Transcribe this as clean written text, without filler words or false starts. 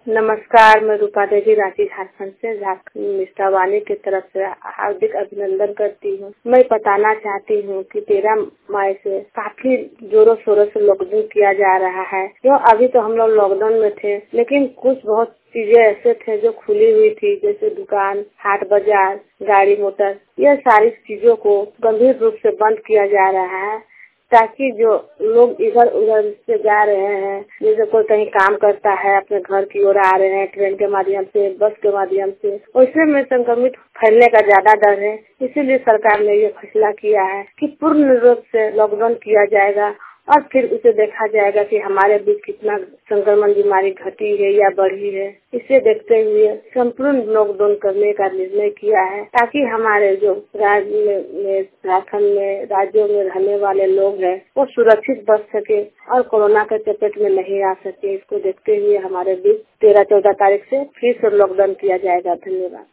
नमस्कार, मैं रूपा देवी रांची झारखंड से झारखंड मिष्ठा वाणी की तरफ से हार्दिक अभिनंदन करती हूँ। मैं बताना चाहती हूँ कि 13 मई से काफी जोरों शोरों से लॉकडाउन किया जा रहा है। क्यों अभी तो हम लोग लॉकडाउन में थे, लेकिन कुछ बहुत चीजें ऐसे थे जो खुली हुई थी, जैसे दुकान, हाट बाजार, गाड़ी मोटर, यह सारी चीजों को गंभीर रूप से बंद किया जा रहा है, ताकि जो लोग इधर उधर से जा रहे हैं, जैसे कोई कहीं काम करता है, अपने घर की ओर आ रहे हैं ट्रेन के माध्यम से, बस के माध्यम से, उससे में संक्रमित फैलने का ज्यादा डर है। इसीलिए सरकार ने ये फैसला किया है कि पूर्ण रूप से लॉकडाउन किया जाएगा और फिर उसे देखा जाएगा कि हमारे बीच कितना संक्रमण बीमारी घटी है या बढ़ी है। इसे देखते हुए संपूर्ण लॉकडाउन करने का निर्णय किया है, ताकि हमारे जो राज्य में झारखंड में राज्यों में रहने वाले लोग हैं वो सुरक्षित बच सके और कोरोना के चपेट में नहीं आ सके। इसको देखते हुए हमारे बीच 13-14 तारीख से फिर से लॉकडाउन किया जाएगा। धन्यवाद।